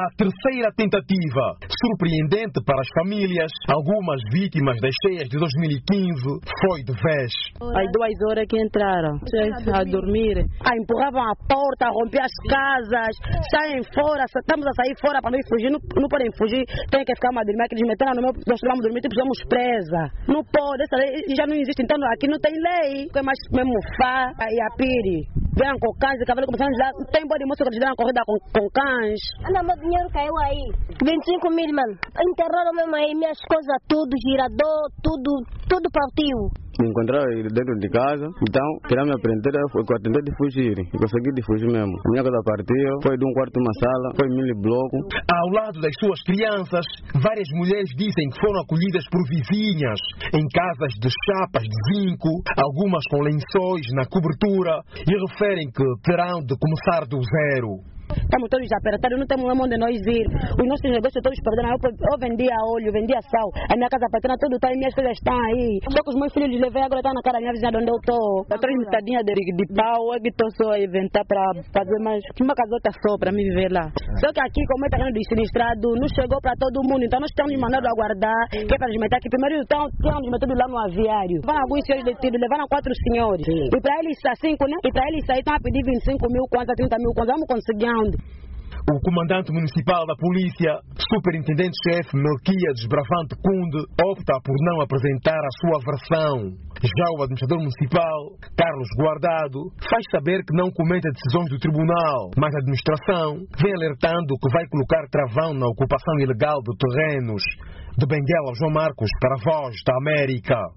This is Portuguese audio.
a terceira tentativa. Surpreendente para as famílias, algumas vítimas das cheias de 2015 foi de vez. Às 2 horas que entraram, a dormir, empurravam a porta, rompiam as casas, saem fora, estamos a sair fora para não fugir, não podem fugir, tem que ficar a dormir, que eles meteram no meu, nós vamos dormir, tipo, somos presa. Não pode, essa lei já não existe, então aqui não tem lei. Que é mais mesmo Fá e a Piri. Vieram com cães, e cavalo começaram a dar, tem bode moço que eles deram corrida com cães. Meu dinheiro caiu aí, 25 mil, mano. Enterraram mesmo aí minhas coisas, tudo, girador, tudo partiu. Me encontraram dentro de casa, então tiraram minha prendeira, foi que eu tentei fugir, e consegui fugir mesmo. A minha casa partiu, foi de um quarto uma sala, foi mini bloco. Ao lado das suas crianças, várias mulheres dizem que foram acolhidas por vizinhas em casas de chapas de zinco, algumas com lençóis na cobertura, e referem que terão de começar do zero. Estamos todos apertados, não temos onde nós ir. Os nossos negócios todos perderam. Eu vendia óleo, vendia sal. A minha casa paterna tudo está aí, minhas filhas estão aí. Só que os meus filhos levei agora estão na cara da minha vizinha de onde eu estou. Eu trouxe metadinha de pau, eu estou só a inventar para fazer mais uma casota só para me viver lá. Só que aqui, como é terreno de sinistrado, não chegou para todo mundo. Então nós estamos mandando aguardar, que é para desmeter aqui. Primeiro então, tinham desmetido lá no aviário. Levaram alguns senhores detidos, levaram 4 senhores. Sim. E para eles sair 5, né? E para eles sair estão a pedir 25 mil kwanza, 30 mil kwanza. Vamos conseguir onde? O comandante municipal da polícia, superintendente-chefe Melquiades Bravante Kunde, opta por não apresentar a sua versão. Já o administrador municipal, Carlos Guardado, faz saber que não comenta decisões do tribunal, mas a administração vem alertando que vai colocar travão na ocupação ilegal de terrenos. De Benguela, João Marcos, para a Voz da América.